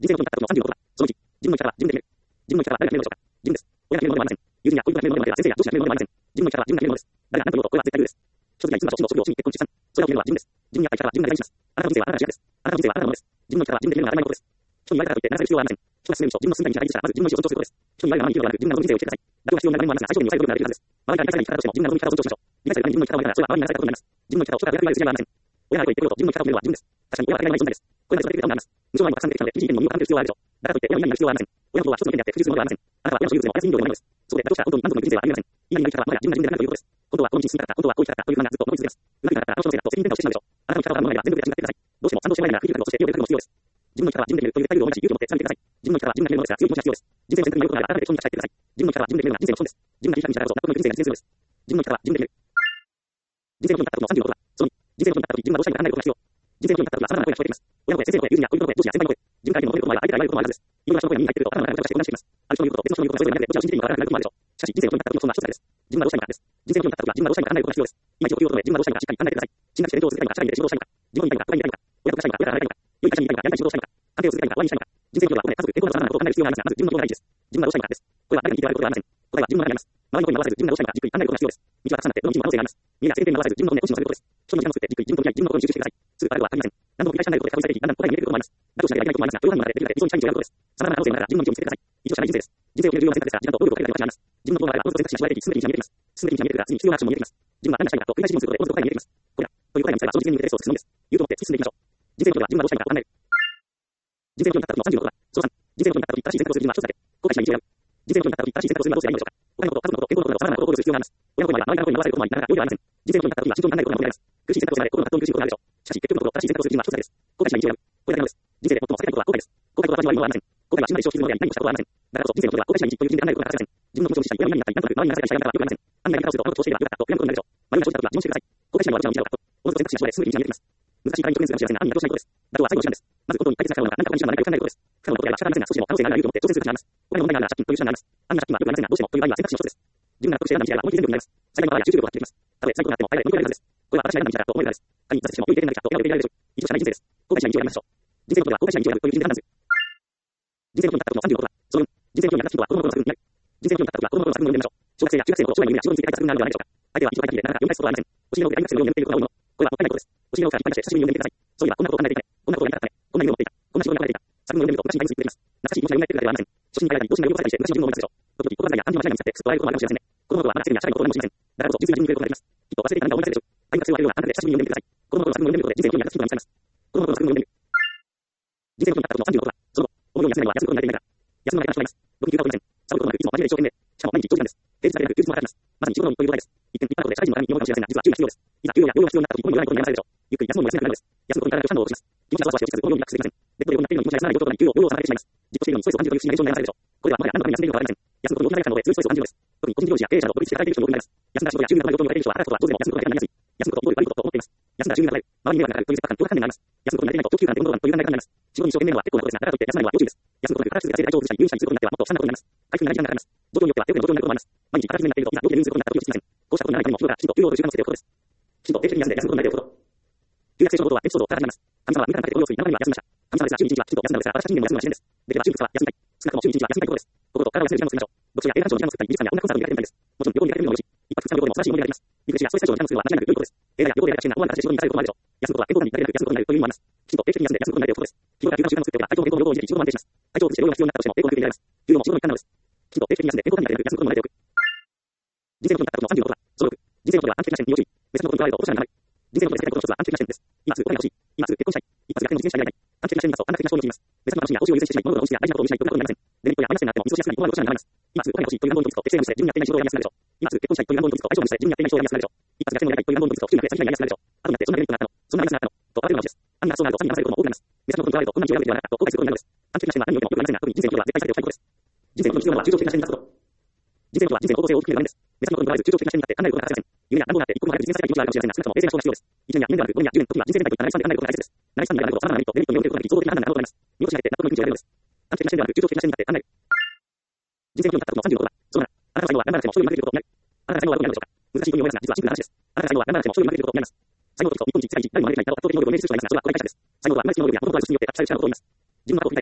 人生のことになったことの36だ。その1、自分の力は自分で決める。自分の力は誰が決めるのでしょうか。自分です。親が決めるものではありません。友人や恋人が決めるものではありません。先生や上司が決めるものではありません。自分の力は自分が決めるものです。誰が何と言おうとこれは絶対ルールです。一つや五つの職業、趣味、結婚、出産。それを決めるのは自分です。自分に合った力は自分が大事にします。あなたの人生はあなたが主役です。あなたの人生はあなたのものです。自分の力は自分で決めるのが当たり前のことです。人に言われたからといって流される必要はありません。人が進める道を自分の進んだ道に従いしたらまず自分の意思を尊重することです。人に言われるままに生きるのではなく自分の望む人生を生きてください。妥協が必要な場面もありますが、相性に抑えることができるはずです。周りから理解されに生き方としても自分の望む生き方を尊重しましょう。理解される前に自分の生き方を選んだらそれは周りに流されたことになります。自分の生き方を人から役割する必要はありません。親がと言ってくると自分の生き方を決めるのは自分です。確かに親は当たり前の存在です。これまで育ててくれたものがあります。無償愛もたくさん出てきたので、一時的にも身を固める必要はあるでしょう。だからといって親になる必要はありません。親のことは一つの意見であって、複数のものではありません。あなたは親の所有物のお休み料でもないのです。そこで妥協したら本当に満足のいく人生はありません。今にいる生き方はもはや自分が自分でなくということです。本当はこの道に進みたかった、本当はこう生きたかったという不安がずっと思い続けます。うまくいかなかったらあの人のせいだと責任転倒してしまうでしょう。あなたの生き方を変わるものなら全部で自分が決めてください。どうしても賛同してもらえないならクリティカルとして手を出るのも必要です。自分の力は自分で決めるという絶対ルールを同じ勇気を持って貫いてください。自分の力は自分が決めるのですが強い気持ちが必要です。人生の選択によることがある。改めて人に立ち返ってください。自分の力は自分で決めるのが人生の損です。自分が理解に従うと納得のいく人生が実現するのです。自分の力は自分で決める。人生のことになった時の36だ。その2、人生のことになった時自分がどうしたいか考えることが必要。人生のことになった時は様々な声が聞こえてきます。親の声、先生の声、友人や恋人の声、上司や先輩の声、自分から言うのを声ることもあれば相手から言われることもあるはずです。いろんな人の声が耳に入ってくると頭の中で声がして混乱しています。ある人の言うことと別の人の言うことがそれぞれになってどちらを信じていいのかわからなくなることもあるでしょう。しかし人生のことになった時のそんな一つだけです。自分がどうしたいのかです。人生のことになった時は自分がどうしたいのか考えることが必要です。今一度言うことで自分がどうしたいのかしっかり考えてください。進学して勉強を続けたいのか、社会に出て仕事をしたいのか、自分に言いたいのか、親に言いたいのか、親としたいのか、親から離れたいのか、良い会社に行きたいのか、やりたい仕事をしたいのか、関係を続けたいのか、終わりにしたいのか、人生のことはお金、家族、結婚など様々なことを考える必要がありますが、まず自分のことが大事です。自分がどうしたいのかです。これは誰に聞いてもらえることではありません。答えは自分の中にあります。周りの声に回さず自分がどうしたいのかじっくり考えることが必要です。道はたくさんあってどの道にも可能性があります。見えや世間に回さず自分の本音を信じることです。人の時間を作ってじっくり自分と向き合い自分の心に集中してください。すぐ答えはわかりません。何度も繰り返し考えることで確率的にだんだん答えが見えてくることもあります。だとしなきゃいけないこともありますが、許容範囲の中でできるだけ非常にチャレンジをやることです。様々な可能性の中から自分の道を見つけてください。以上社会人生です。人生を決める重要な選択ですが、時間と労力をかけるだけの価値があります。自分の都合があれば、どうぞ選択肢が絞られていき、進めていき進めていきが見えてきます。進めていきが見えてくるが、次に必要なアクションも見えてきます。自分は何がしたいのかと繰り返し質問することで、おのずと答えが見えてきます。これだ。という答えが見つかれば、その実現に向けてそう進むのです。言うと思って突き進んでいきましょう。人生のことでは自分がどうしたいのか考える。人生のことになった時の36だ。その3、人生のことになった時正しい選択をするには一つだけ。後悔しない道を選ぶ。人生のことになった時正しい選択をするにはどうすればいいのでしょうか。他のこと、家族のこと、健康のことなど様々なことを考慮する必要があります。親の声もあれば、周りから声に回されることもあり、なかなか容易ではありません。人生のことになった時は慎重に考えることが求められます。苦しい選択をしないで心の葛藤に苦しむことがあるでしょう。しかし、結局のところ、正しい選択をするには一つだけです。後悔しない道を選ぶ。これだけのです。人生で最も避けたいことは後悔です。後悔とは味わいものはありません。後悔は死まで消費するものであり、何もしたことはありません。だからこそ、人生のことは後悔しない道という基準で考えることが欠かせません。自分の気持ちを無視したり、親の何になったり、なんとなく周りに流されたりしたがらよくありません。あんなやり方をすると、この調子では良かったと悔やむことになるでしょう。迷いが生じた時は自問してください。後悔しないのはどちらの道だろうかと。おのずと選択肢が絞られ、すぐに道が見えてきます。難しい課題に直面するかもしれませんが、案に妥協しないことです。だとは最後の手段です。まず本当に解決が可能なのか、何か他に手段がないかを考えることです。不可能なことであれば仕方ありませんが、少しでも可能性があるなら勇気を持って挑戦する価値があります。お金の問題があるなら借金という手段があります。案が借金はよくありませんが、どうしてもという場合は選択肢の一つです。自分が納得して選んだ道であれば思い切り全力になります。最大の場合は集中力が発揮できます。たとえ最高になっても大概乗り越えられるはずです。これは私が選んだ道だと思えるからです。仮に挫折しても良い経験ができたと笑顔で受け入れられるでしょう。以上社会人生です。後悔しない道を選びましょう。人生のことは後悔しない道を選ぶという基準で判断する。人生のことになったことの36だ。その4、人生のことになった人は子供の頃の作品になる。人生のことになった時は子供の頃の作品を読んでみましょう。小学生や中学生の頃、将来の夢や仕事について書いた作品があるのではないでしょうか。相手は一度書いた時でなかなか読み返すことはありません。お尻の上で大学生のように読んでいることが多いもの。これはもったいないことです。お尻の上から引っ張り出して久しぶりに読んでみてください。そういえばこんなことを考えていたね。こんなことをやりたかったね。こんな夢を持っていた。こんな仕事に憧れていた。作品を読んでみると昔にタイムスリップできます。懐かしい気持ちが蘇ってくるだけではありません。初心に帰らずに童心が呼び起こされたりして昔の自分を思い出すでしょう。時々言葉遣いや漢字の間違いに使ってすっと笑えることもあるかもしれませんね。子供の頃はまだ世間や社会のことを何も知りません。だからこそ純粋に自分に触れることができます。きっと忘れていた何か思い出せるでしょう。大学生をあれるようなあなたで久しぶりに読んでみてください。子供の頃の作品を読んでみることで人生に興味がつく人が見つかります。子供の頃の作品を読んでみる。人生のことになったことの36だ。その後、思うように休めるのは休むことに慣れていないから。休むのが一番人がいます。僕に休暇を取りません。サボることなくいつも真面目で一生懸命。しかも毎日長時間です。平日だけでなく休日も働きます。まさに仕事のということです。一点立派なことで社会人のために思うかもしれませんが、実は注意が必要です。いざ休養や療養が必要になった時、本に言わないことに悩まされるでしょう。ゆっくり休むのも休めなくなるのです。休むことに体が不賛同をします。気持ちがそわそわして起きず、本を読みなくすれません。ベッドで横になっているのに気持ちが休まない状況とかに休養をされてしまいます。じっとしているのにストレスを感じるという不思議な現象に悩まされるでしょう。これはもはや何のために休んでいるのかわかりません。休むことに大きななので、通ストレスを感じるのです。特に個人事業主や経営者の独立して働いている人に多くなります。休んだ仕事や収入が取れる状況に置かれている人は、働くことは当然も休むことが手がなりやすい。休むことを悪いことと思っています。休んだ収入が取れる。周りに迷惑がかかるという切迫感という観念があります。休むことになりたいと供給感というものという考え方になります。仕事に一生懸命なのは結構なことですが、だからといって休まないのは要注意です。休むことで働き続けた生活で体調を崩したり、入院したりすることになってはもっと悲惨なことになります。回復になり時間がかかります。状況によっては手遅れの状況になることもあります。毎日働き詰めになっていると、いざ病気で入院することになった時に気づきません。こうしたことにならないためにも、日頃からきちんと休養を取る習慣をつけておくことです。きちんと定期的に休んで休むことになっておくこと。旧約聖書のことはエピソードから始まります。神様は自らの書いてこれを過ぎ7年には休みました。神様ですが週に1日はきちんと休んだのですが、私たち人間も休むのは自然です。できれば週2日は休みたい。少なくとも週に1日は休みたいところです。心と体を休める時間を作りましょう。読書や映画鑑賞の時間を作ったり、美術館や音楽コンサートに出かけてみたいです。もちろん旅行に出かけるのもよし、一泊二日の旅行でも素晴らしい思い出ができます。リフレッシュやストレス解消の時間を作るのは間違いなく良いことです。映画や旅行でやりがちな思わぬ形で仕事に疲れることもあるでしょう。休むことは健康になり休むことになるという意味もあります。きちんと定期的に休んで休むことになるということです。日頃から休暇の習慣を作っておけば、体調と健康の両方を維持でき、仕事も安定します。体調を崩して療養が必要になったとしても、栄養が必要になります。休養も仕事の一環なのです。きちんと定期的に休んで健康になり休むことになっておく。人生のことになったことの36だ。その6、人生のことでは安定的な視点に要注意。別のことにとらわれると落とし穴になる。人生のことで世界のことの一つは安定的な視点です。今すぐお金が欲しい。今すぐ結婚したい。一発逆転の実現したい。安定的な視点に立つと安定的な思考に陥ります。別の楽しみや報酬を優先してしまい、物事の本質や大事なことを見失い、どんなことになりません。デメリットやマイナス点があっても、見過ごしやすくなり、思わぬ落とし穴になります。今すぐお金が欲しいという願望にと適正にして自分にやっていない仕事をやりやすくなるでしょう。今すぐ結婚したいという願望にと相性にして自分にやっていない仕事をやりやすくなるでしょう。一発逆転をやりたいという願望にと不注意な先がやりやすくなるでしょう。後になってそんなメリットがあったの、そんなマイナスがあったの、とバレるのです。案がそうなると、詐欺に騙されることも多くなります。別のことにとらわれると、こんな道を選ぶべきではなかったと後悔することになるのです。安定的な視点は何においても良くありませんが、特に人生にとっては絶対避けておきたいことです。人生のことに必要なのは中長期的な視点に立つこと。人生のことは人生の方向性を大きく決めるためです。別のことにとらわれず中長期的な視点に立って考えることが欠かせません。夢や願望があって一刻も早く実現させたい気持ちがあるかもしれませんが、少なくとも冷静な思考が必要です。1年や2年ではなく5年や10年の時は人生全体といった長いスパンで考えることが大切です。長いスパンで考えること、様々なメリット、デメリットによることができ、総合的な判断が可能となります。見落としが減って納得のいく人生を選ぶのです。安定的な視点ではなく中長期的な視点に立って考える。人生のことになったことの36だ。その7、あなたの才能は頑張らなくても勝利に負けていることになる。あなたの才能はどうなるでしょうか。難しいことに思いますが、実はシンプルな話です。あなたの才能は頑張らなくても勝利に負けていることになります。才能と日本一世界一誰も招いていないと圧倒的能力を明示する人がいますが、それはこれに対してです。才能とは今の実能力や物事を外出によって発揮される力のことを言います。自分の過去を振り返ってみてください。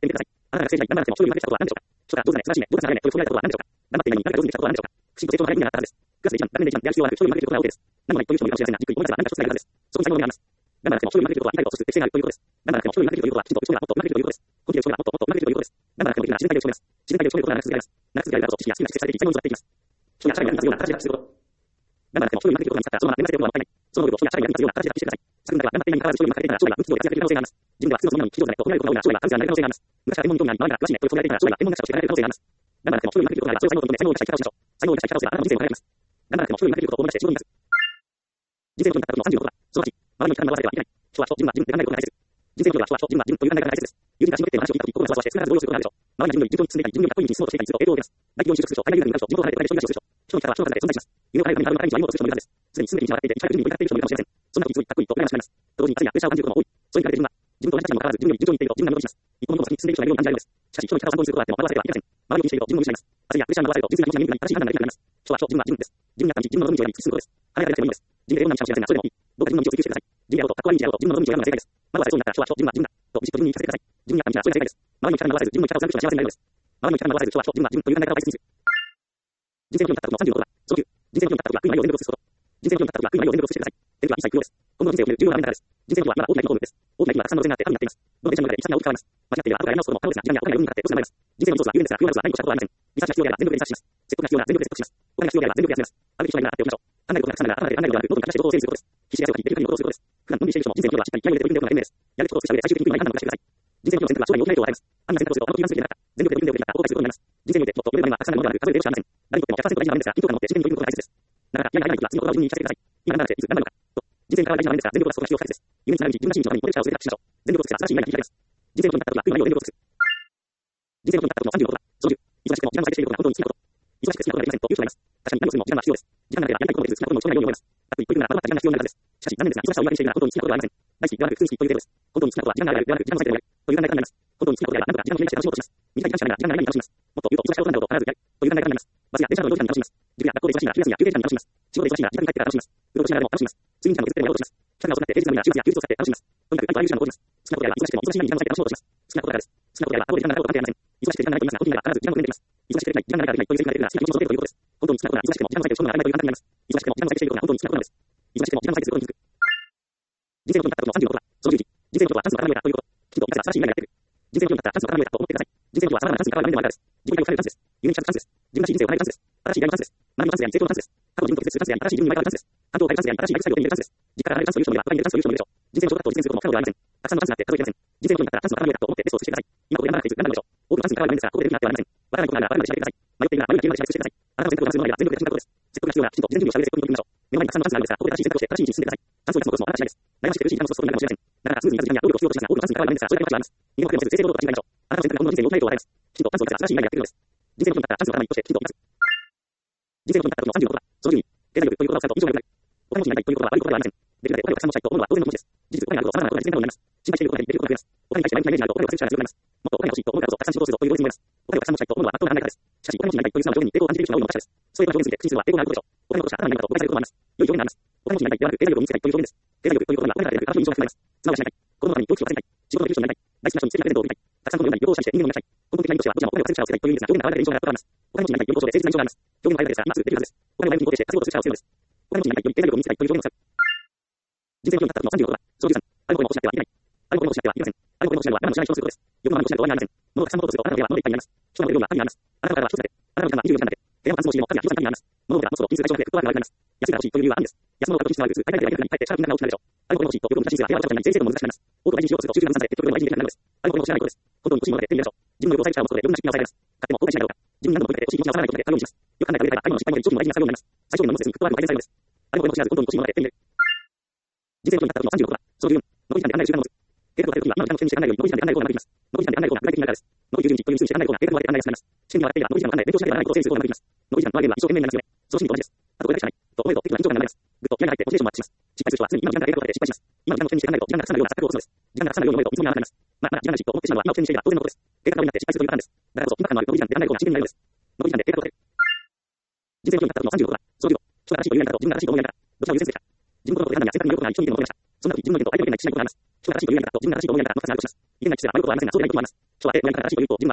あなたが政治に頑張らなくても勝利をかけたことは何でしょうか。初夏、上手だね、素晴らしいね、上手な流れね、これを取り上げたことは何でしょうか。頑張っているのに何か上手にできたことは何でしょうか。不思議と成長の早い意味があったはずです。クラスで一番、学年で一番、やる必要はある、勝利をかけることが OK です。何もないという人もいるかもしれませんが、じっくり思い出せば何か一つがあるはずです。そこに才能があります。頑張らなくても勝利をかけることは痛いとそして癖があるということです。頑張らなくても勝利をかけるということはきちんと勝利がもっと上手くなけるということです。本気で勝利がもっともっと上手くなけるということです。頑張らなくてもできるのは自然体で勝利ます。自然体で勝利ることは長く続けられます。長く続けられるからこそ知識やスキルが蓄積されていき才能につながっていきます。人や社会に役立つような形で発揮すること。頑張らなくても勝利をかけることが見つかったらそのまま眠らせていることはもったいない。その能力を人や社会に役立つような形で発揮してください。昨年から頑張っていないにもかかわらず勝利をかけていたら勝利が無秩序で活躍できる可能性があります。自分では普通のそのように非常に非常に褒められることが多いな勝利が数がない可能性があります。昔から専門に興味があり、周りが詳しいねというつもりがいていたら勝利が専門学者として得られる可能性があります。頑張らなくても勝利をかけることがあればそれを才能として才能を生かしたい力をしましょう。才能を生かしたい力をすればあなたの人生を変えられます。頑張らなくても勝利をかけることを思い出して仕事に出す。人生のことになったことの36は、その8、周りの期間が合わせてはいけない。人は人、自分は自分で考えることが大切です。人生のことは人は人、自分は自分という考え方が大切です。友人が仕事で話を聞いたとき、心がざわして少なからず動揺することがあるでしょう。周りが自分より順調に進んでいたり、自分よりかっこいい道に進もうとしていたりすると影響を受けます。大企業に就職する人、海外留学に向かう人、地元を離れて都会で将棋が就職する人、人の力は人の数で存在します。夢を叶えるために自分の体に自分をする人もいるはずです。すでに進めて道を上がっていて、一回順に向かっている人もいるかもしれません。そんな時にすごいかっこいいと思いしまいます。同時に焦りやプレッシャーを感じることも多い。それに比べて自分は、自分と同じ立場にもかかわらず自分より順調にいっていると自分が戻します。一歩も先に進んでいる人がいるように感じられるのです。しかし、人の力を参考にすることがあっても惑わせてはいけません。周りを気にしていると自分も見失います。焦りやプレッシャーに惑わせると純粋な気持ちが見えるのに正しい判断ができなくなります。人は人、自分は自分です。自分に合った道、自分の望む道を選び突き進むことです。離れられなくてもいいのです。人生でどんな道かもしれませんが、それでもいい。どうか自分の道を追求してください。自由であろうと、かっこいい道であろうと、自分の望む道を選ぶのが正解です。まずはそうになったら人は人、自分は自分だ。と、じっと自分に聞かせてください。自分に合った道はそれが正解です。周りの力に合わせず、自分の力を貫く人は幸せになれるのです。周りの力に合わせず、人は人、自分は自分という考え方を大切にする。人生のようになったことの36は、その9、人生のようになったことは悔いのないを全部すること。人生のようになったことは悔いのないを全部してください。テレビは一切不要です。今後の人生を決める重要な場面からです。人生のことはまだ大きな一歩です。大きな木にはたくさんの路線があって影になっています。どの電車の中で一が大きく変わります。間違っていれば後からやり直すことも可能ですが、時間や大きな夜に向かってどうしようもないです。人生の一つは有限ですが、不要なことは何もしたことはありません。リサーチが必要であれば全力でリサーチします。説得が必要であれば全力で説得します。お金が必要であれば全力で集めます。あるべき人がいるならあっておきましょう。考えることがたくさんなら頭で考えるのではなく、脳に活かしてことを整理することです。必死で汗をかき、できる限りのことをすることです。普段のんびりしている人も人生のことはしっかり気合を入れて取り組んでおくのが賢明です。やるべきことを尽くした上で最終的にうまい判断を下してください。人生の選択は将来に大きな影響を与えます。あんな選択をするとあの気がするければ全力で取り組んでおくべきだった後悔することになります。人生においてもっと取れる場面はたくさんのものがある、数える程度しかありません。誰にとっても100%大事な場面ですが、緊張感を持って真剣に取り組むことが大切です。だから、嫌な時は次の言葉を自分に言い聞かせてください。今頑張らなくていつ頑張るのか。と。人生に関わる大事な場面ですが、全力を出すことが必要不可欠です。夢につながる道、自分らしい道のためにこれからを全て発揮しましょう。全力を尽くせば新しい未来が切り開けます。人生のことになった時は悔いのないを全力を尽くす。人生のことになった時の36は、その10、忙しくても時間を割いてしていることが本当に好きなこと。忙しくて好きなことができませんという人がいます。確かに何をするにも時間は必要です。時間がなければやりたいこともできず、好きなことも一緒になるように思います。ざっくり言っていくならまとまった時間が必要になるはずです。しかし、残念ですが、忙しさを言い訳にしているなら本当に好きなことではありません。大好きではなく普通に好きという程度です。本当に好きなことは時間があるではなく時間を割いてやるという考え方になります。本当に好きなことであれば何とか時間を決めて楽しもうとします。短い期間しかないが時間が長いに楽しみます。もっと言うと忙しいことなんだろうと必ずやるという考え方になります。バスや電車などの移動時間に楽しみます。塾や学校で忙しいなら休休憩時間に楽しみます。仕事で忙しいなら時間に帰ってから楽しみます。運動しながらも楽しみます。睡眠時間も削ってやろうとします。期間が遅くなって平日なのには週末や休日を使って楽しみます。とにかくありとあらゆる時間を投じます。好きなことであれば忙しくても忙しいなりに時間を割いて楽しもうとします。好きなことからです。好きなことであれば後で時間が長く関係ありません。忙しくて時間がないと言いますが、時になら必ず時間が面できます。忙しくてできない、時間がないからできないという選択が出るなら好きな気持ちを届けるということです。本当に好きなことなら忙しくても時間を割いて勝負が曖昧という判断になります。忙しくても時間を割いてしていることが本当に好きなことなのです。忙しくても時間を割いてすることに気づく。人生のことになったことの36は、その11、人生のことはチャンスの傾いたということ。きちんと生かせば新しい未来がやってくる。人生のことになったらチャンスの傾いたと思ってください。人生のことは様々なチャンスに関わる場面でもあるからです。自分に対応されるチャンスです。夢に近づくチャンスです。自分らしい人生を叶えるチャンスです。新しい出会いのチャンスです。学びのチャンスであり、成功のチャンスです。過去の自分と決別するチャンスであり、新しい自分に生まれ変わるチャンスです。関東を変えるチャンスであり、新しいライフスタイルを手に入れるチャンスです。実家から離れるチャンスという人もいれば、他にいるチャンスという人もいるでしょう。人生のショートカットを実現することも不可能ではありません。たくさんのチャンスがあって数えきれません。人生のことになったらチャンスの傾いたと思ってベストを尽くしてください。今ここで頑張らなくていつ頑張るのでしょう。多くのチャンスに関わる場面ですが、ここでできなくてはなりません。わからないことがあればわからないで調べてください。迷っているなら迷う理由まで調べ尽くしてください。あなたの選択をするのであれば全力で進んだことです。説得が必要ならきちんと事前準備をした上で積極的に取り組みましょう。目の前にたくさんのチャンスがあるんですが、ここで正しい選択をして正しい道に進んでください。チャンスを生かすこともまだ次第です。悩ましくて苦しいチャンスを過ごすことになるかもしれません。なかなかスムーズにいかず時間や労力を必要としますが、多くのチャンスに関わる場面ですが、それだけは違います。見事でもせず正々堂々と考えましょう。あなたの選択が今後の人生に大きな影響を与えます。きちんとチャンスを生かせば新しい未来がやってくるのです。人生のことになったらチャンスの頭に一歩してきちんと生かす。人生のことになった時の36は、その10に、経済力ということを使うと以上の良くなる。お金持ちになりたいということは悪いことではありません。できるだけお金をたくさん持ちたいと思うのは当然の気持ちです。事実、お金があると様々なことが実現可能になります。心配していることができることが増えます。お金に対して前向きなイメージがあるとお金を稼ぐ力が強くなります。もっとお金が欲しいと思うからこそたくさん仕事をするぞという動機に思います。お金をたくさん持ちたいと思うのは真っ当な考え方です。しかし、お金持ちになりたいという素直な表現に抵抗を感じている人が多いのは確かです。そういう表現について口にするのは抵抗があることでしょう。お金を落とした頭になると誤解されることもあります。良い表現があります。お金持ちになりたいではなく経済力を身につけたいという表現です。経済力ということにはお金から得られる形の印象が含まれます。綱をしないたい。子供のために教育をさせたい。仕事のできる人になりたい。大好きな人に素敵なプレゼントを贈りたい。たくさんのものに旅行をしたりして人間を見たい。根本的な意味としてはどちらもお金を稼ぐ力をつけたいという意味ですが、表現が合わない印象があります。お金持ちになりたいということで誠実な印象があります。表現の変え方ですが、今すぐできるはずです。お金を前向きに肯定して稼ぐことをする力を強いのです。お金持ちになりたいより経済力を身につけたいという表現を使う。人生のようになった時の36は、その13、あることを失ってはいけない。あることを失ってはいけません。あることを失うのは何も知らない人のすることです。欲望の何もしないと終わりがありません。物をたくさん持とうとすると、あなたの手は物でいっぱいになります。人の腕量が神になります。あなたの体は一つだけ。あなたの時間は24時間だけ。手をパンツをしても神や9時間になります。物を持つと金数が一緒だけフットワークが悪くなります。安いが欲しいという理由はあるんです。安物を買うと品質の悪く、大体ではないかに帰ってシャープになるが大きくなるでしょう。あることが欲しいと欲を満たし人生は部屋を落ちたことになり、人生も難しくなります。多くの愛人しようとすると中間3歳で結局でも愛人できなくなるのです。あることを知らないことです。本当に欲しいもので手に入れましょう。自分の欲を抑える力を持つことで余分な出費が抑えられます。買っても後悔しないだろうか。自分に何度も問いかけて欲しい気持ちが合わないことで買うようにします。よく考えてくれれば買い物の失敗も一時も愛人が買うようになります。最小限の持つにフットワークが改善されるのです。あることを知らず本当に欲しいもので手に入れる。人生のことになった時の36は、その14、残り時間で考える習慣を持つ。計画を立てるときは今の時間を手にして考えるより残り時間で考える方がうまくいきます。残り時間で考える方が具体的になるからです。残り90日という数字で考える方が計画を立てて考えやすくなります。試験には当たっていれば残り時間を考え勉強しなければならないことを整理することがうまくいきます。残り時間と挙げるは一生懸命になりますよね。その心理と同じです。あとこれだけしかない。と思えると適度な緊張感が生まれます。ぐっと気合が入ってモチベーションもアップします。失敗する人は常に今の時間で計画を立てて失敗します。今の時間の手にして考えると時間がたくさんなるような錯覚を起こすのです。時間がたくさんなるように思えると見積もりが甘くなります。まあ時間がないと思ってしまうのは今を手にしていれば当然のことです。計画がになって失敗するというパターンです。だからこそ今感のある残り時間で考える方が自然になるのです。残り時間で計画を立てる。人生のようになった時の36は、その15、人が正しいというやり方と自分が正しいと思うやり方、どちらを優先すべきか。自分のことを選んだには正確に言うことが人に見ることがありました。そんな時自分の意見と相手の意見が一致しないことがあります。人が正しいというやり方と自分が正しいと思うやり方の二つがあるとします。意見が一致すれば迷うことはありませんが、それがいいこともあります。人は A のやり方が正しいというと自分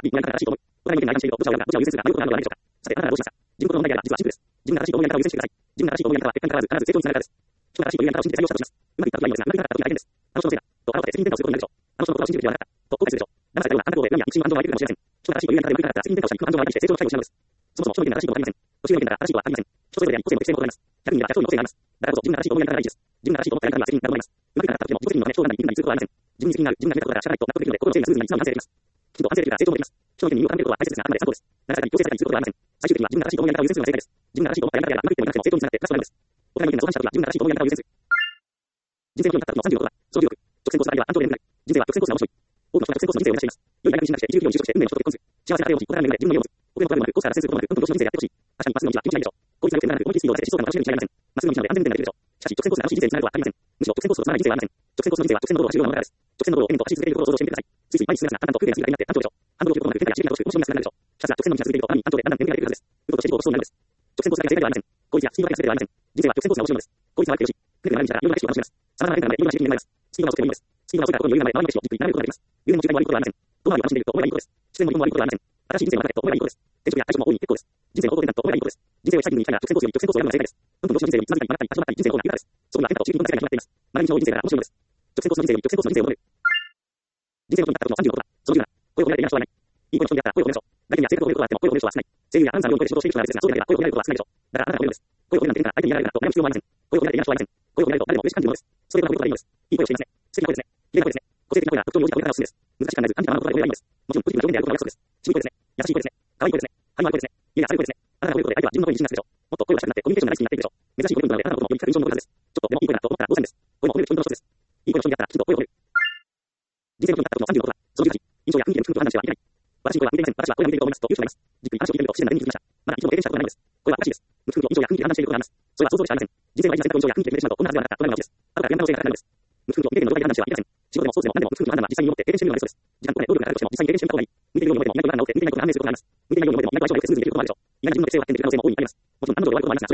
き、親から新しいと思う。お互いの意見が一致していると、どちらを優先するか、迷うことはあるのではないでしょうか。さて、あなたはどうしますか。自分の問題は実はシンプルです。自分が新しいと思うやり方を優先してください。自分が新しいと思うやり方は結果に変わらず、必ず成長につながるからです。人が新しいというやり方を信じて採用したとします。うまくいった時はいいのですが、うまくいかなかった時は大変です。あの人のせいだ。と、あなたで責任転嫁をすることになるでしょう。あの人のことを信じる気はなかった。と、後悔するでしょう。騙されたようなあなたで何や一瞬の安情を相手かもしれません。人が新しいというやり方でうまくいかなかったら責任転嫁をしたり、不安情を相手にして成長の態度を失うのです。そもそも人の意見が正しいことはありません。途中の意見が正しいことはありません。人それぞれに個性の適性もございます。100人には100通りの個性があります。だからこそ自分が正しいと思うやり方が大事です。自分が正しいと思ったやり方には責任が伴います。うまくいかなかった時も自己責任のため人を選んだり見るなりすることはありません。自分に責任がある、自分が決めたことが社会と納得できるので、心の整理がスムーズに素直に反省できます。きちんと反省できるから成長もできます。人の意見に身を固めることは大切ですが、あくまで参考です。流されたり強制されたりすることはありません。最終的には自分が正しいと思うやり方を優先するのが正解です。自分が正しいと思ったやり方やうまくいってもいなくても成長につながってプラスとなるのです。お互いの意見が相反した時は自分が正しいと思うやり方を優先する。人生の立った時の36は、総重力。直線コースだけは安定でない。人生は直線コースが面白い。多くの人が直線コースの人生を目指しています。良い大学に進学して、一流企業に就職して、運命の人と結婚する。幸せな家庭を持ち、小皿の恵まれ、自分の家を持つ。奥のトラブルもなく、コースから脱線することもなく、どんどんどんどん人生やってほしい。確かにまっすぐの道は気持ちないでしょう。効率が良くなく、思い切りスピードを出せて、疾走感が楽しめる道はありません。まっすぐの道なので安全運転ができるでしょう。しかし、直線コースなら安心人生につながることはありません。直線コースの人生は直線の道路を走るようなものなのです。直線の道路を終焉と走り続けることを想像してみてください。ついつい前に進めながら、だんだんと不便なスピードがになって、安定でしょう。ハンドルを切ることなく、天気が厳しいなどし、面白いなくなるでしょう。ひたすら直線の道が続いていると、安定でだんだん眠りが出るはずです。うととしていることをそうなるんです。直線コースだけが正解ではありません。効率やスピードだけが全てではありません。人生は直線コースが面白いのです。効率が悪くてよし。くるくる回る道から、いろんな景色を楽しめます。様々な変化なので、いろんな刺激になります。スピードが遅くてもいいのです。スピードが遅いから心に余裕が生まれ、周りの景色をじっくり眺めることができます。有限の違いも悪いことはありません。遠回りを楽しんでいると思えばいいことです。視線も4も悪いことはありません。新しい人生の中でと思えばいいことです。転職や退職も大いに結構です。人生の方向転換と思えばいいことです。人生をしたい気分に行きたいなら直線コースより直線コースを選ぶのが正解です。どんどんどんどん人生よりつまずいたり曲がったり始まったり人生の方が豊かです。そこには変化と刺激分が世界に決まっています。学びの人生から面白いのです。直線コースの人生より直線コースの人生を覚える。人生の人になったことの36は、その10は、声を褒められていない人はない。いい声の人になったら声を褒めましょう。大学には性格を褒めることがあっても声を褒める人は少ない。声優やアナウンサーのように声で仕事をしている人が別ですが、そうでないなら声を褒められることは少ないでしょう。だからあなたは褒めるのです。声を褒めるなんて変な相手にやられるからと悩む必要はありません。声を褒められていない人はいません。声を褒められると誰も嬉しく感じるものです。それが褒めることがいいのです。いい声をしていますね。素敵な声ですね。綺麗な声ですね。個性的な声や特徴に応じた声がおすすめです。難しく考えず、短時間の言葉で褒めればいいのです。もちろんポジティブな表現でやることが約束です。渋い声ですね。優しい声ですね。可愛い声ですね。反応ある声ですね。いいな、明るい声ですね。あなたが褒めることで相手は自分の声に自信がつくでしょう。もっと声をしたくなってコミュニケーションが大好きになっているでしょう。珍しい声の部分なのであなたのこともより深く印象に残るはずです。ちょっとでもいい声だなと思ったらどうしたんです。声も褒めるポイントの一つです。いい声の人になったらきちんと声を褒める。人生の人になったことの36は、その18、印象や雰囲気での工夫と判断してはいけない。私に声は向いていません。私は声が向いていると思います。と言う人がいます。じっくり話を聞いてみると不自然な例に気づきました。まだ一度も経験したことがないのです。声はおかしいです。無工夫と印象や雰囲気で判断していることがあります。それは想像でしかありません。人生の大事な選択を印象や雰囲気で決めてしまうとこんなはずではなかった。これが私です。後から悔やんだ可能性が高くなるのです。無工夫と見ているのどこかで判断してはいけません。仕事でもスポーツでも何でも無工夫と判断は実際に思って経験してみるのがベストです。時間とお金、労力がかかるとしても実際に経験してみた方がいい。見ているように思えても意外と直って見ていないことが判明することがあります。見ていないように思えても意外と相性が良くてスムーズにいけることもあるでしょう。意外に自分の適性を発見できる可能性も大いにあります。もちろん案の定悪いこともありますが、それはそれでいいのです。想像が確信に変わり、自分の選択に自信が持てるようになります。様々な経験をすることは自分の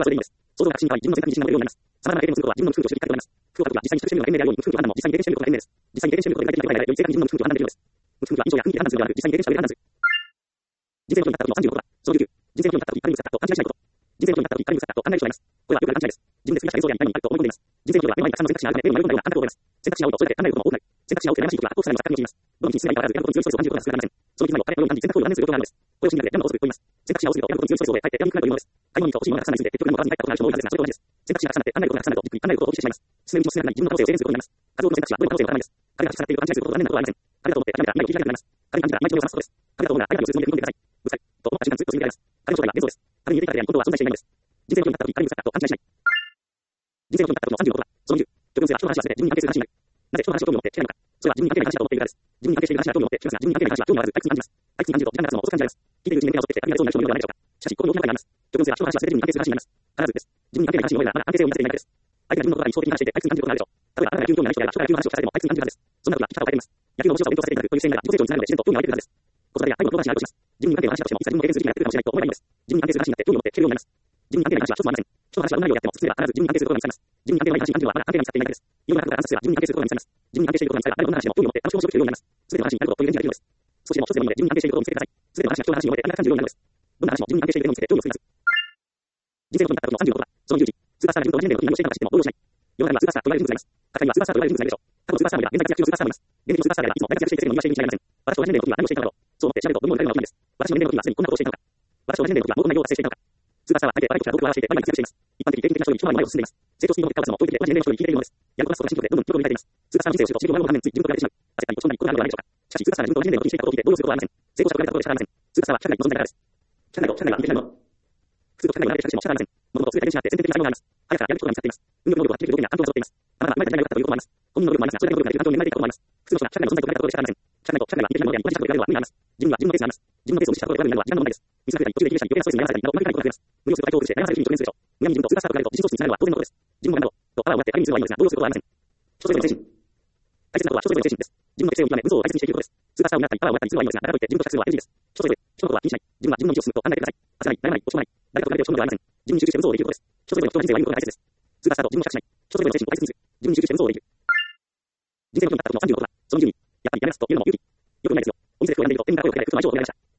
無工夫として光っています。工夫を書くとは実際にしてみるのが賢明であるように、無工夫と判断も実際に経験してみることが賢明です。実際に経験してみることで具体的な具体がより正確に自分の無工夫と判断できるのです。無工夫とは印象や雰囲気で判断するのではなく、実際に経験した上で判断する。人生の人になった時の36は、その19、人生の人になった時、彼にぶつかったと勘違いしないこと。人生の人になった時、彼にぶつかったと考える人がいます。これはよくある勘違いです。自分で作り出した映像や見た目にあると思い込んでいます。人生の人は目の前にたくさんの選択肢があるため、目の前に迷うようなあなたと思います。選択肢が多いとそれだけ考えることも多くなる。選択肢が多くて悩ましい時は後者に錯覚に陥ります。どの道に進めばいいかわからず、やることに強いストレスを感じることが少なくありません。その気前を彼のように感じ、選択を断念することがあるのです。これを信じられて山を遅くと言います。選択肢が多すぎるとやることに強いストレスを覚え、かえってやりにくくなるというのです。買い物に行くと欲しいものがたくさんありすぎて、結局何も買わずに帰ったことがある人も多いはずですが、それと同じです。選択肢がたくさんあって考えることがたくさんあるとじっくり考えることを起きてしまいます。進める道も進められない自分の可能性を制限することになります。数多くの選択肢はどれも可能性をわからないです。彼が重なっていると勘違いすることを断念なことはありません。彼だと思って諦めたら未来を切り開けなくなります。彼に感じたら今一度を探すことです。彼だと思うならありがとうするつもりで踏んでください。ぶつかると思った瞬間ずっと続けられます。彼の正体が現像です。彼に言えていただけであり、本当は存在していないのです。人生の人になった時、彼にぶつかったと勘違いしない。人生の人になった時の36は、その10、極論性は人の話は全て自分に関係する話になる。なぜ人の話を興味を持って聞きたいのか。それは自分に関係ない話だと思っているからです。自分に関係している話は興味を持って聞きますが、自分に関係ない話は興味があらず、あいつに感じます。あいつに感じると時間が経つのも遅く感じられます。聞いているうちに年齢が襲ってきて、ありがとうになる人もいるのではないでしょうか。しかし、心の大きな中にあります。極論性は人の話は全て自分に関係する話になります。必ずです。自分に関係ない話に思えば、まだ関係性を満たせていないからです。相手が自分のことが理想的に話していて、あいつに感じることがあるでしょう。例えば、あなたが野球に興味がない人が将来野球の話を聞かされても、あいつに感じるはずです。そんな時は生き方を変えています。野球の面白さを勉強させていただくという視点が自己成長につながるので、自然と興味が湧いてくるはずです。子育てや愛のこと話になるとします。自分に関係ない話だとしても、実際自分の経験する時期がやってくるかもしれないと思えばいいのです。自分に関係する話になって興味を持って聞けるようになります。自分に関係ない話は一つもありません。人の話はうまいようやっても、進めば必ず自分に関係することが見つかります。自分に関係ない話に感じるはまだ関係が見つかっていないだけです。いろんな角度から観察すれば自分に関係することが見つかります。自分に関係していることが見つかれば、誰がどんな話でも興味を持って楽しく面白く聞けるようになります。すべての話になることを有限にあるようです。少しでも一つでもいいので自分に関係していることを見つけてください。すべての話が人の話に思えて感じるようになるのです。どんな話も自分に関係していることを見つけて興味を作ります。人生の人になった時の36は、その10時、スーパースターが自分と同じ年齢の時に何をしているのか知っても動揺しない。世の中にはスーパースターと言われる人物がいます。過去にはスーパースターと言われる人物がいるでしょう。過去のスーパースターもいれば、現在活躍中のスーパースターもいます。現役のスーパースターではいつも大活躍している人もいません。大活躍している人も言わしているに違いありません。私と同じ年齢の時は何をしていたのだろう。そう思って調べるとどんどん誰がわかるのです。そう思って調べるとどんどん誰がわかるのです。私の年齢の時はすでにこんなことをしていたのか。私の年齢の時はどんな内容を達成していたのか。スーパースターは大抵若い時からどこかをしていて、毎日活躍しています。一般的に経験的な人より一回り前を進んでいます。成長スピードも結果も同一的で同じ年齢の人より聞いているのです。やることなすことが進歩でどんどん記録を磨いています。スーパースターの人生を知ると、自分を学ぶためについ自分と比べてしまう。焦ったり落ち込んだり、ことがあるのではないでしょうか。しかし、スーパースターが自分と同じ年齢の時にしていたことを聞いて動揺することはありません。成功者と比べたところでしかありません。スーパースターは社会に臨んだからです。社会と社会が似ていないもの。普通と社会が離れてしかしも社会はありません。物事を全て失って全然的な才能があります。早くからやることが見つかっています。運用能力ができる条件や安定を揃っています。あなたが生まれた時代が良かったということもあります。本人の能力もありますが、それだけの能力が自分と生まれていたこともあります。普通の人が社会の存在と比べたところでしかありません。社会と社会が似ていないものであり、同じ角度で比べるのは無理があります。自分には自分のペースがあります。自分のペースを無視したところで比べるのは時間の問題です。見つかれたり途中で切れしたり余計なストレスに悩まされたりなどうまくないことが増えます。無理をすると対抗して悩まされる日に直面するでしょう。無理に自分とスーパースターと比べると自己喪失につながるのは当然のことです。自分も頑張ろうと腹を割ってある意味するのはいいのですが、動揺することはありません。人それぞれの精神。大切なことは人それぞれの精神です。自分の適性を見極め、嘘を大切にしていくことです。スーパースターを狙ったり、腹を割ったりするのはいいのですが、だからといって自分と比較するのは NG です。人それぞれ、人のことは気にしない。自分は自分の道を進むと考えてください。焦らない、悩まない、落ち込まない。誰かと比べて落ち込むのではありません。自分に集中して嘘をできることです。人それぞれの人の人生は歩むことが大切です。スーパースターと自分を比較しない。人それぞれの精神を大切にする。自分に集中して嘘をできる。人生の人になった時の36は、その10に、やっぱりやめますというのも勇気。よくないですよ。お店で服を選んでいると、店員から声をかけられ、服の愛情を褒められました。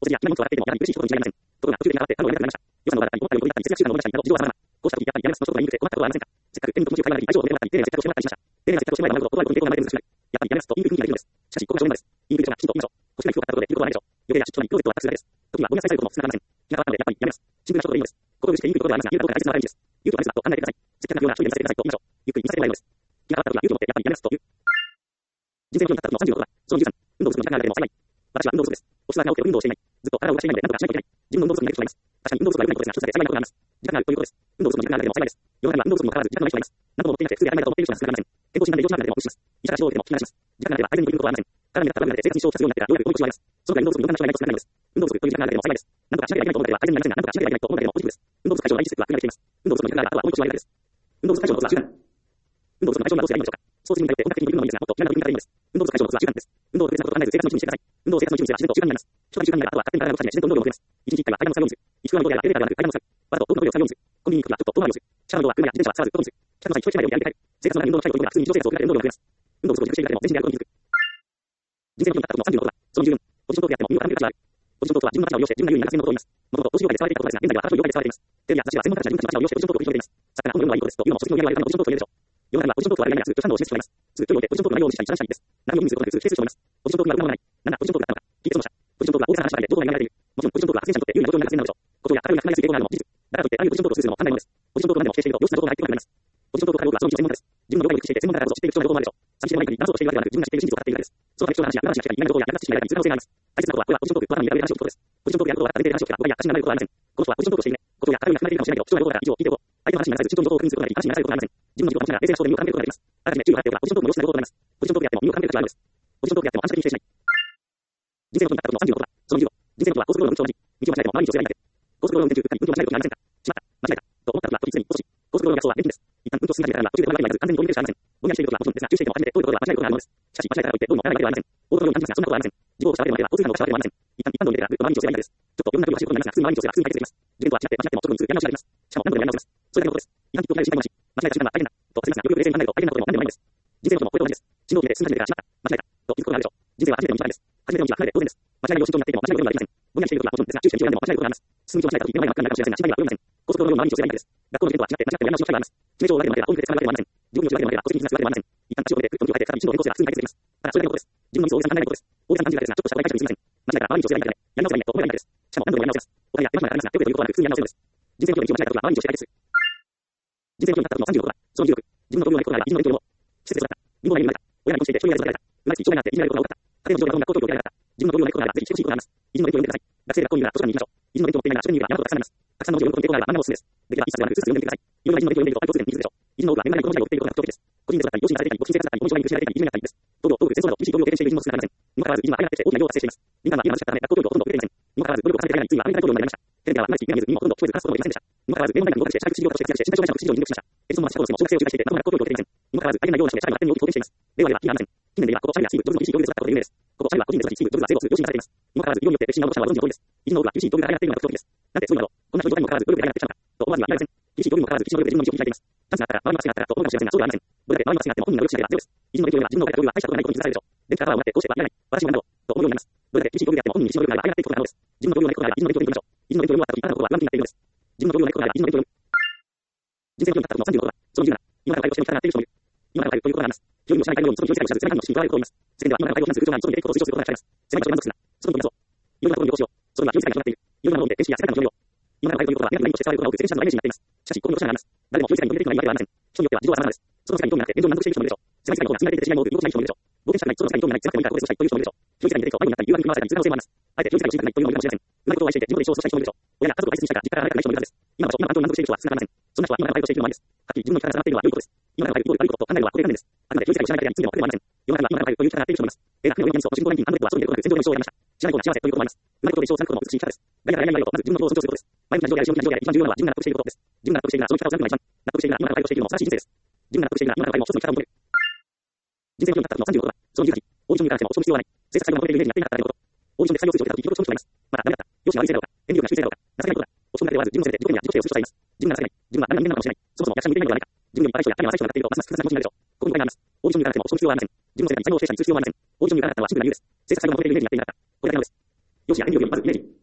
お釣りや金の物を払っていてもやはり苦しいことに違いありません。ところが、途中で払って他のお金がなくなりました。予算の裏がに大いになったり、節約習慣の無駄したりなど、事情は様々。こうした時、やはりやめますの勝負が言いにくくて困ったことはありませんか。せっかく手に途中会話があり、愛情を持てなかったり、丁寧な接客をしてもらったりしました。丁寧な接客をしてもらえばもらうほど、断ることに抵抗が生まれるのです。やっぱりやめますと言いにくい雰囲気ができるのです。しかし、ここが正念場です。言いにくい人がきちんと言いましょう。腰が低くなったことで言うことはないでしょう。予定や出張にクローゼットは隠すだけです。時にはごめんなさいさえることも繋がりません。気が変わったので、やっぱりやめます。シンプルな一言でいいのです。ここでして言うことではありますが、言うことが大切な話です。言うとあれですがと考えてください。接客が不要なら一人で見させてくださいと言いましょう。ゆっくり見させてもらえるのです。気が変わった時は言うと思ってやっぱりやめますと言う。人生の立った時の36は、その13、運動不足の時間があるのでも幸い。私は運動不足です。オフィスワークが多くて運動をしていない。ずっと体を動かしていないので何とかしないといけない。自分の運動不足になる人がいます。確かに運動不足が良くないことですが、一つだけ幸いなことがあります。時間があるということです。運動不足の時間があるのでも幸いです。世の中には運動不足にもかかわらず時間のない人がいます。何度も持っていなくて、すぐやらないだと思っている人が少なくありません。健康診断で異常値が出ても無視します。医者が指導を受けても聞き流します。時間がなければ相手に言うことはありません。体になったらなって生活に支障をきたすようになってからようやく追い越しをあります。そのくらい運動不足に無駄な人がいないと少ないのです。運動不足という時間があるだけでも幸いです。何とかしなければいけないと思うだけでは相手になりませんが、何とかしなければいけないと思うだけでもポジティブです。運動不足解消の第一ステップは国ができています。運動不足の時間があるあとは追い越しをあるだけです。運動不足解消のコツは集団。運動不足の解消などうすればいいのでしょうか。スポーツジムに通って音楽的にいるのもいいですが、もっと気軽な取り組み方がいいのです。運動不足解消のコツは集団です。運動を特別なことを考えず生活の一部にしてください。運動を生活の一部にすれば自然と習慣になります。初回習慣になればあとは勝手に体が動かし自然と運動量が増えます。一日一回は階段の作業をする。一服は運動であればエレベーターではなく階段の作業。わざと多くの距離を作業をする。コンビニに行くときはちょっと遠回りをする。シャワーの動は車や自転車は使わずことにする。帰宅の際に聞こえないようにやりたい。生活の中に運動の機会を取り込むが普通に日常生活を送られる運動量が増えます。運動不足を自覚しているだけでも全身でやることに気づく。人生の時に立ったことの36は、その14、ポジショントークやっても身を固める価値がある。ポジショントークは自分の価値を利用して自分が言うに流すのことを言います。もともとポジション界で使われていたことですが、現在は話の業界で使われています。テレビや雑誌は専門家たちが自分たちの価値を利用してポジショントークを広げています。作家が本を読むのはいいことですというのも書籍の売り上げを上げるためのポジショントークを入れるでしょう。世の中にはポジショントークはあれがやすずっと感度を示す人がいます。ずっとよりを示す人がいます。通とよりでポジショントークの内容を理解し、一覧したいです。中身を意味することなく否定する人もいます。ポジショントークが売るものがない。なんだポジショントークだったのか。聞いて損した。ポジショントークは大げさな話ばかりでどこかに流れている。もちろんポジショントークは選手にとって有利な状況になる必然なのでしょう。ことや価格が考えやすい傾向があるのも事実。だからといってああいうポジショントークをするのも簡単なものです。ポジショントークの何でも否定していると良質なことが入ってこなくなります。ポジショントークから僕はその技術の専門家です。自分の業界を駆使して専門家だからこそ知っている人がどこまでしょう。寂しいでもない限り話そうとしているわけではなく、自分が知っている真実を語っているだけです。そのため貴重な話や無駄話が来たり、意外なところや役立つ知識が得られたりする可能性があります。大切なことは、これはポジショントークとは何にやられる話を聞くことです。ポジショントークやることは誰で話を聞くか、僕や話にならないことはありません。この人はポジショントークをしているね。ことや語りが考えているかもしれないけど、人がどこだから以上聞いておこう。相手の話にならず、順調に情報を確認することができ、話にならないことがありません。自分の自己を持ちながら冷静な思考で身を固めることができます。あらかじめ注意を払っておけば、ポジショントークも良質なことになります。ポジショントークやっても身を固める価値があるのです。ポジショントークやっても反射的に否定しない。人生の時に立ったことの36は、その20、人生のことは高速道路の運転と同じ。道を間違えても周りに女性がいなくて。高速道路の運転中、運転を間違えることにありませんか。しまった、間違えた、と思った時は時にすぐに落とし。高速道路の逆走は厳禁です。一旦運動を進め始めたら途中で止まるわけにはいかず、完全にゴミ出るしかありません。ゴミがしていることはもちろんですが、注意していても初めてどういうことが間違えることがあるのです。しかし、間違えたからといってどうにもならないわけではありません。大道路のように感じますが、そんなことはありません。事故を起こしたわけでもなければ、交通違反を犯したわけでもありません。一旦一般道に出たら、ずっと周りに女性がいないです。ちょっといろんな距離を走ることになりますが、普通に周りに女性が普通に解決できます。事件とは違って、間違っても直後にすぐやり直しができます。しかも何度でもやり直せます。それだけのことです。違反切符を入れる心配もなし、間違えた瞬間は大変だ、と焦りますが、よくよく冷静に考えると大変なことでも何でもないんです。人生のこともこれと同じです。信号を決めて進み始めてからしまった、間違えた、と気づくことがあるでしょう。人生は初めての道です。初めての道はかなり当然です。間違いを慎重になっていても間違えることができません。ぼんやりしていることはもちろんですが、注意して道を選んでも間違えることがあります。進み道を間違えた時、目の前が真っ赤になるかもしれませんが、心配には及びません。高速道路のような周りに女性がいないです。学校の授業とは違って間違ってもやり直しの機会があります。決め帳を上げるまでは大きく使うわけでもありません。自分の道を上げるまでは戸籍に気がつくわけでもありません。一旦足を止めて、くっと向きを変えて、再び一度変更すればすぐに解決できます。ただそれだけのことです。自分の道を大げさに考えないことです。大げさに感じるだけですが、ちょっとしたお題解釈にすみません。間違えたら周りに女性がいないため、やり直せばいいねと思えばいいだけです。しかも何度もやり直せます。お題や手間暇がかかりますが、よければということはなく普通にやり直せるのです。人生の道を間違えた時は周りに女性がいないです。人生の時に立った時の36は、その16、自分の同僚がいないことがあれば、いつの勉強よりも、施設で育った。貧乏な家に生まれた。親に婚していて、一人暮らしをされた。生まれつき一丁目があって、いじめられることが多かった。家庭の事情がどんな高等教育を受けられなかった。自分の同僚がいないことがあれば、ぜひしてほしいことがあります。いじめの勉強を読んでください。学生で学校にいるなら図書館に行きましょう。いじめの勉強を持っていないなら書店に行けば山とかたくさんあります。たくさんの文字を読むことに抵抗があれば漫画もおすすめです。できれば一冊ではなく数冊読んでみてください。いろんないじめの勉強を読んでいると、共通点に気づくでしょう。いじめの多くは年代やこの時代を送っていることが特徴的です。個人差だったり、養子にされたり、独身生活だったり、日本障害に苦しめられたり、いじめがあったりです。東部、戦争など厳しい境遇を経験しているいじめも少なくありません。にもかかわらず、いじめは相まってして大きな量を達成しています。みんなが今の仕方で学校教育をほとんど受けていません。にもかかわらず、努力を重ねていないついにはアメリカ大統領になりました。テレビでは長い時間見ず、にもほとんど聞こえず話すこともできませんでした。にもかかわらず、名門大学に合格して、社会福祉事業家として活躍して、身体障害者の福祉事業に尽力しました。エジソンは社会の小学生を中退して、まともな学校教育を受けていません。にもかかわらず、大変な量の人で社会の発展に大きく貢献しています。令和では P がありません。近年ではここチャイナ、スティーブ、ジョブズの厳しい教育だったことで有名です。ここチャイナは個人で育ち、スティーブ、ジョブズは成功する両親がされています。にもかかわらず、医療によって歴史に残したのはご存知の通りです。いじめの多くは厳しい境遇で働いているのが特徴的です。なんでそういうのだろう。こんな状態にもかかわらず、努力で働いてきたのか。と思わずにはいられません。厳しい境遇にもかかわらず、厳しい努力で自分の道を切り開いています。チャンスがあったら、周りの足があったらと思うかもしれませんが、そうではありません。どれだけ周りの足があっても本人が努力しなければゼロです。いじめの影響では自分のお金や教育は大したことないことに気づかれるでしょう。電気からパワーをもらってこうしてはいらない。私もなんだろう。と思うようになります。どれだけ厳しい境遇であっても本人に自信の力があれば上がっていくことが可能です。自分の教養がないことがあればいじめの勉強に行きましょう。いじめの勉強に終わった時、あなたのことは上向きになっているのです。自分の教養がないことがあればいじめの勉強に。人生の時に立ったことの36は、その17、今から回復してみたらなっている人もいる。今から回復ということがあります。教育をしないためにその教育をしないように、その教育を知らず、狭いのを知識に加えることを言います。世間では今から回復を避難する空調が人に抵抗する状況があります。狭い場所に満足するな。外に飛び出そう。いろんなところに旅行しよう。それは広い世界に広がっている。いろんなもので天使や世界の広がりを。今から回復ということは、ネガティブな意味として使われることが多く、世間者の代名詞になっています。しかし、ここに落とし穴があります。誰でも広い世界に飛び出ていくのはいいわけではありません。人によっては事情は様々です。その世界に興味があって、現状に満足している人もいるでしょう。狭い世界の方が積み上げて知り合いも多く、動きない人もいるでしょう。冒険したくない、その世界に興味がない、辛くてもいいからここで過ごしたいという人もいるでしょう。広い世界に出ていくと迷子になったり、誘惑に回されたりする可能性もあります。あえて広い世界を知りたくないというのもいるかもしれません。うまいことを愛していて、地元で一生を過ごしたい人もいるでしょう。親や家族を大切にしたいから、実家から離れたくない人もいるはずです。今の場所、今の環境に満足している人は少なくありません。そんな人は今から回復していくのもありです。はっきり自分の力が下がっているのは良いことです。今から回復どういうことと考えるのは固定観念です。あくまで広い世界を知らない方やいつでも悪でもありません。世の中には今から回復という力があっている人もいます。映画、のようにその主人公ランキング、アンドレットは外に出ることなく、全量の一生をやりました。知らないことが幸せということもあります。うまいことで一生をつなぐことも美しい力です。誰がやらないよと、まず自分のことを尊重することです。前向きな情報や仕事や一番重要なのは自分が納得していることです。自分が納得しているならその力をつなぐのが一番。納得しているなら今から回復しているのも素晴らしい人生です。自分が納得しているなら今から回復も一つの力を持てる。人生の時に立った時の36は、その18、オーディションに関してもその必要はない。制作作業のこれでイメージになっていなかっただけのこと。オーディションで採用するということは、記録を人もいます。また、ダメだった。容姿が悪いせいだろうか。演技力が秀逸だろうか。情けないことだ。落ち込んだけで終わらず、自分のせいで自己権や自己否定をする人がいます。自分が情けない。自分はあんな人間なのかもしれない。そもそも役者に向いていないのではないか。自分より若い人や彼は浅い人がなっていると、ますます複雑な気持ちになるでしょう。ここに書いてあります。オーディションに関してもその必要はありません。自分のせいで才能を制したりする必要はありません。オーディションに関してはシンプルな理由です。制作作業のこれでイメージになっていなかった。これだけのことです。容姿や演技力よりもまずイメージ。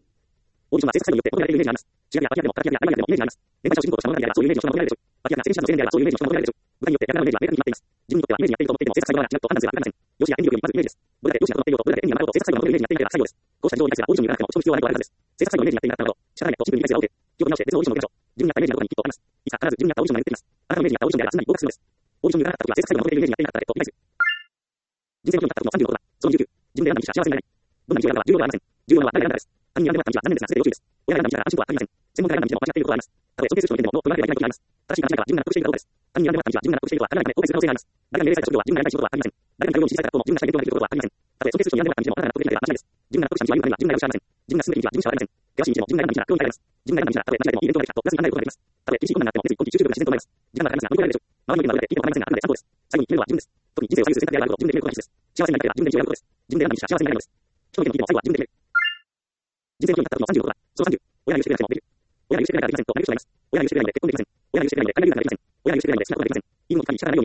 オーディションは制作作業によって求められているイメージがあります。主役や脇役でも叩き上げでもイメージがあります。連載者を主人公とした物語であらそういうイメージを人が求められるでしょう。脇役が責任者の出演であらそういうイメージを人が求められるでしょう。部下によって役柄のイメージは明確に決まっています。自分にとってはイメージになっていると思っていても制作作業が違うと判断するはありません。容姿や演技力よりまずイメージです。部下で容姿が整っていようと部下で演技がなかろうと制作作業のイメージになっていなければ不採用です。こうした事情に対するオーディションによらなくてもその必要はないとあるはずです。制作作業のイメージになっていなかったなど、社会と自分に対する煽って気を取り直して別のオーディションを受けましょう。自分に合ったイメージがどこにきっとあります。いつか必ず自分に合ったオーディションが出てきます。あなたのイメージに合ったオーディションであればすんなり合格するのです。オーディションによらなかった時は制作作業の求めているイメージになっていなかったでと理解する。人生の興味があった時はその19。自分で選んだ道は幸せになれない。どんなに道を選んだ自分は幸せになれない。重要なのは誰が選んだです。他人に選んでもらった道は残念ですが全て良心です。親が選んだ道なら安心とは限りません。専門家が選んだ道でも間違っていることがあります。たとえ尊敬する人の意見でももっと言われてはいけない時があります。正しいか間違いかは自分が納得しているかどうかです。他人に選んでもらった道は自分が納得していることは離れため後悔する可能性があります。誰が命令された職業は自分がやりたい仕事はありません。誰が似たように小さいからとも自分がしたい勉強ができることはありません。たとえ尊敬する人に選んでもらった道でもあなたが納得できない間違いです。自分が納得した道を歩むためには自分がやるしかありません。自分が進むべき道は自分しかありません。険しい道でも自分が選んだ道なら苦労に耐えます。自分が選んだ道ならたとえ間違えてもいい勉強ができたとプラスに考えることができます。たとえ厳しい困難があっても別に考えることができます。たとえ厳しい困難になってもいつ一歩に集中力が自然と生まれます。時間がかかりますが乗り越えられるでしょう。周りの意見は裏でいいとわかりませんがあくまでちゃんとです。最後に決めるのは自分です。特に人生を左右する選択であることを自分で決めることが大事です。幸せになりたいから自分で道を選ぶことです。自分で選んだ道は幸せになれるのです。人の意見も最後は自分で決める。人生の興味があった時の30のことは、その30、親が許してくれなくてもできる。親が許してくれないからできませんとなる人がいます。親が許してくれないので結婚できません。親が許してくれないので好きなことができません。親が許してくれないので好きなことができません。いいものに神に力があるように思うかもしれません。親が許してくれないように思うかもしれません。親が許してくれないで諦めるしかないことになる人もいるでしょう。確かに親の意見をするわけにはいきません。子供にとって親は絶対的な存在です。裏で圧ずっと大事に育ててもらった女です。裏で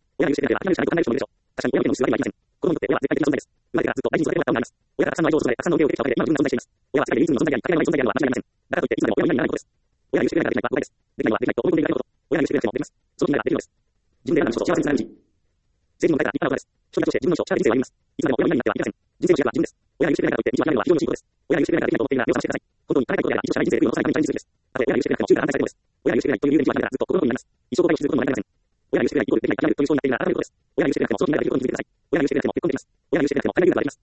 親がたくさんの愛情を注いでたくさんの受けを受けてきたおかげで今の自分が存在しています。親は世界で唯一の存在でありかけがえのない存在であるのは間違いありません。だからといっていつまでも親の意味にならないことです。親が許してくれないからできないとは誤解です。できないのはできないと思い込んでいるだけのこと。親が許してくれなくてもできます。その気になればできるのです。自分で選んだ道こそ幸せにつながる道。政治にも書いた立派なことです。人々として自分の生、社会人生を歩みます。いつまでも親の意味になってはいけません。人生の主役は自分です。親が許してくれないからといって道を諦めるのは非常に慎いことです。親が許してくれないからできないと思っているなら目を覚ましてください。本当に叶えたいことであれば一度社会人生というのをそのためにチャレンジするべきです。たとえ親が許してくれなくても中から反対されてもです。親が許してくれないという現実は今からずっと心の中にあります。一生後悔を続くことになりません。親が許してくれないイコールできない諦めるというそうになっているなら諦めることです。親が許してくれなくてもその気になればできることに気づいてください。親が許してくれなくても結婚できます。親が許してくれなくても海外留学ができます。親が許してくれなくても好きなことができます。時間をかけて好きなことができます。時間をかけて一日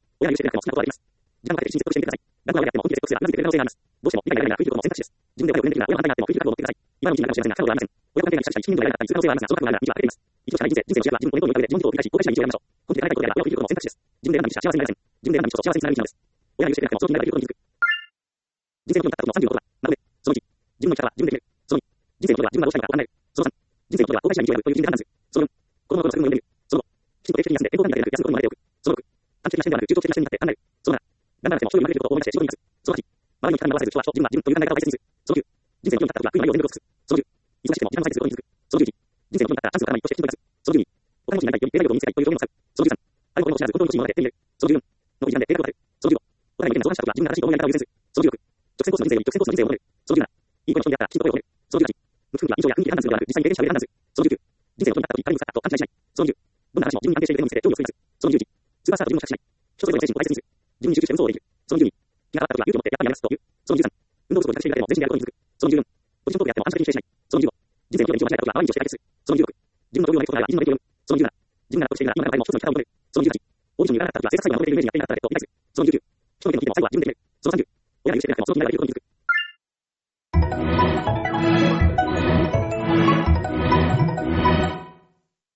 接として選択ください。頑張ればやっても本気で接続する諦めてくれる可能性があります。どうしても理解ができないならクリティクの選択肢です。自分で親を念できるなら親の反対があってもクリティクを持ってください。今のうちになるかもしれませんが、彼女はありません。親の関係がしたり、親の関係がしたりする可能性はありますが、その覚悟があるなら道は開けています。一度社会人生、人生の主役は自分と根本において自分自身を繰り返し後悔しない道を選びましょう。本気で叶えたいことであれば親をクリティクの選択肢です。自分で選んだ道は幸せになりません。自分で選んだ道こそ幸せにつながる道なのです。親が許してくれなくてもその気になればできることに気づく。人生の興味があった時の35ことは、まとめ。その1、自分の生き方は自分で決める。その2、人生のことは自分がどうしたいのか考える。その3、人生のことは後悔しない道を選ぶという基準で判断する。その4、子供の頃の作文を読んでみる。その5、きちんと定期的に休んで健康管理ができる休むことに学んでおく。その6、短期的な視点ではなく中長期的な視点に立って考える。その7、頑張らなくても勝利を負けることを思い出して仕事に生かす。その8、周りの期間に合わせず人は自分は自分という考え方を大切にする。その9、人生の興味があった時は悔いのないように努力する。その10、忙しくても時間の割いてすることに気づく。その11、人生の興味があったらチャンスをからないとして気づく。その12、お金持ちになりたいより得られることを見せたいという表現を使う。その13、あるものを知らず本当に欲しいものまで手に入れる。その14、の時間で計画を立てる。その15、お金に向けての相談した時は自分が正しいと思うやり方を優先する。その16、直線コースの人生より直線コースの人生を求める。その17、いい子の人にあったらきちんと声を褒める。その18、無夫婦には印象や雰囲気で判断するのではなく実際に経験者で判断する。その19、人生の興味があった時に彼にぶつかったと勘違いしない。その20、どんな話も自分に安定しているレベルに見せて興味を作り出す。その21、スーパースターと自分を比較しない。人それぞれの精神を大切にする。自分に集中して嘘をできる。その22、気が上がった時は勇気を持ってやっぱりやりますという。その13、運動不足をしているだけでも全身でやることに気づく。その14、ポジショントークやっても反射的に否定しない。その15、人生の興味を間違えた時は周りにとして解決する。その16、自分の同僚が言うことがあれば自分の勉強を読む。その17、自分が納得しているなら今の中でも一つの力を求める。その18、オーディションに受からなかった時は制作作業が求めているイメージになっていなかったらと理解する。その19の意見も最後は自分で決める。その30、親が許してくれなくてもその気になればできることに気づく。